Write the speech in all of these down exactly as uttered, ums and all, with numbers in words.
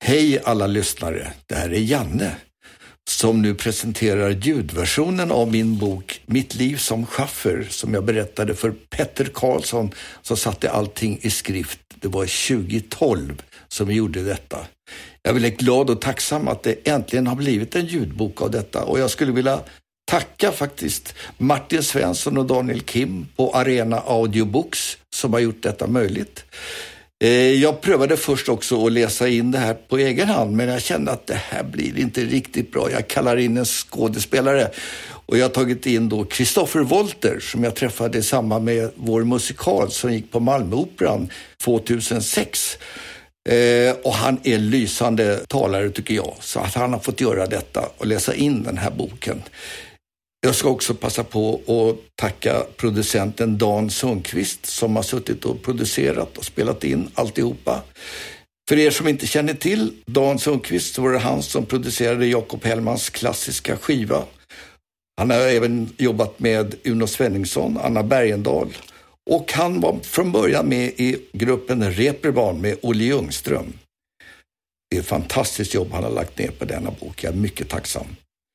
Hej alla lyssnare, det här är Janne som nu presenterar ljudversionen av min bok Mitt liv som schaffer som jag berättade för Petter Karlsson som satte allting i skrift. Det var tjugo tolv som vi gjorde detta. Jag är väldigt glad och tacksam att det äntligen har blivit en ljudbok av detta och jag skulle vilja tacka faktiskt Martin Svensson och Daniel Kim på Arena Audiobooks som har gjort detta möjligt. Jag prövade först också att läsa in det här på egen hand, men jag kände att det här blir inte riktigt bra. Jag kallar in en skådespelare och jag har tagit in då Christopher Wolter som jag träffade i samband med vår musikal som gick på Malmöoperan tvåtusensex. Eh, och han är lysande talare tycker jag, så att han har fått göra detta och läsa in den här boken. Jag ska också passa på att tacka producenten Dan Sundqvist som har suttit och producerat och spelat in alltihopa. För er som inte känner till Dan Sundqvist så var det han som producerade Jakob Hellmans klassiska skiva. Han har även jobbat med Uno Svenningsson, Anna Bergendahl och han var från början med i gruppen Reeperbahn med Olle Ljungström. Det är ett fantastiskt jobb han har lagt ner på denna bok. Jag är mycket tacksam.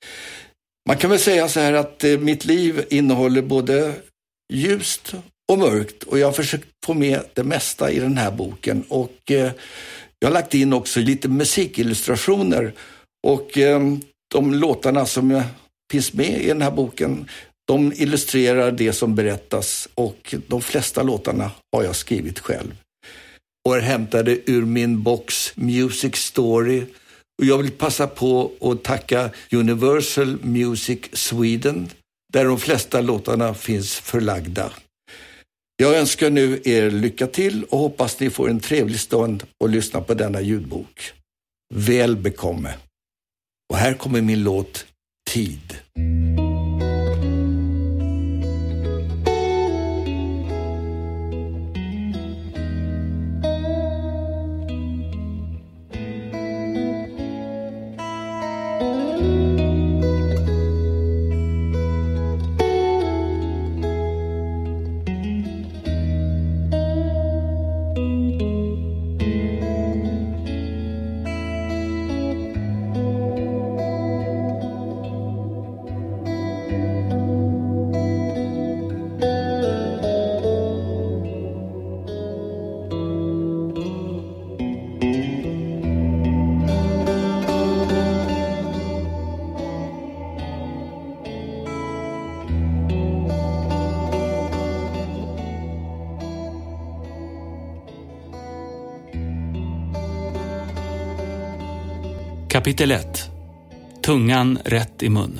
Man kan väl säga så här att eh, mitt liv innehåller både ljust och mörkt och jag har försökt få med det mesta i den här boken och eh, jag har lagt in också lite musikillustrationer och eh, de låtarna som finns med i den här boken de illustrerar det som berättas och de flesta låtarna har jag skrivit själv och är hämtade ur min box Music Story. Och jag vill passa på att tacka Universal Music Sweden där de flesta låtarna finns förlagda. Jag önskar nu er lycka till och hoppas ni får en trevlig stund och lyssna på denna ljudbok. Väl bekomme. Och här kommer min låt Tid. Kapitel ett. Tungan rätt i mun.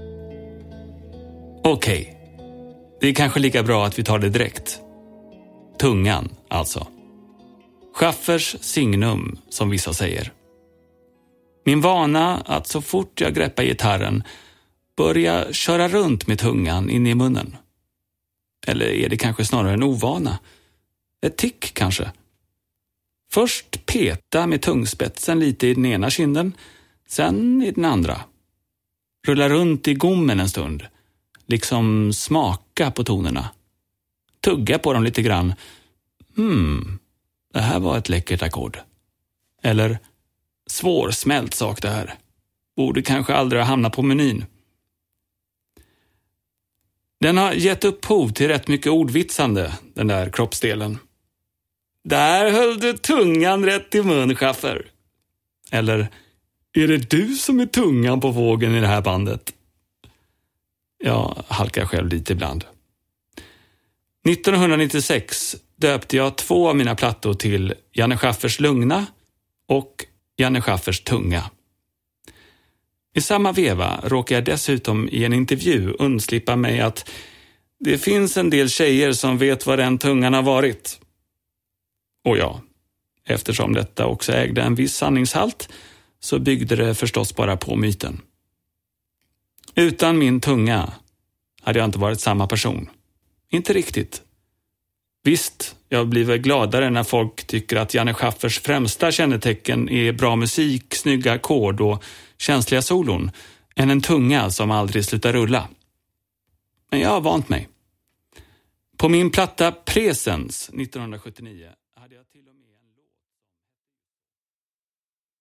Okej, okay. Det är kanske lika bra att vi tar det direkt. Tungan, alltså. Schaffers signum, som vissa säger. Min vana att så fort jag greppar gitarren börja köra runt med tungan in i munnen. Eller är det kanske snarare en ovana? Ett tick kanske. Först peta med tungspetsen lite i den ena kinden, sen i den andra. Rulla runt i gommen en stund, liksom smaka på tonerna. Tugga på dem lite grann. Hmm, det här var ett läckert ackord. Eller, svårsmält sak det här. Borde kanske aldrig ha hamnat på menyn. Den har gett upphov till rätt mycket ordvitsande, den där kroppsdelen. Där höll du tungan rätt i mun, Schaffer. Eller, är det du som är tungan på vågen i det här bandet? Jag halkar själv lite ibland. nittonhundranittiosex döpte jag två av mina plattor till Janne Schaffers lugna och Janne Schaffers tunga. I samma veva råkar jag dessutom i en intervju undslippa mig att det finns en del tjejer som vet vad den tungan har varit. Och ja, eftersom detta också ägde en viss sanningshalt så byggde det förstås bara på myten. Utan min tunga hade jag inte varit samma person. Inte riktigt. Visst, jag blir väl gladare när folk tycker att Janne Schaffers främsta kännetecken är bra musik, snygga ackord och känsliga solon än en tunga som aldrig slutar rulla. Men jag har vant mig. På min platta Presens nittonhundrasjuttionio hade jag till och med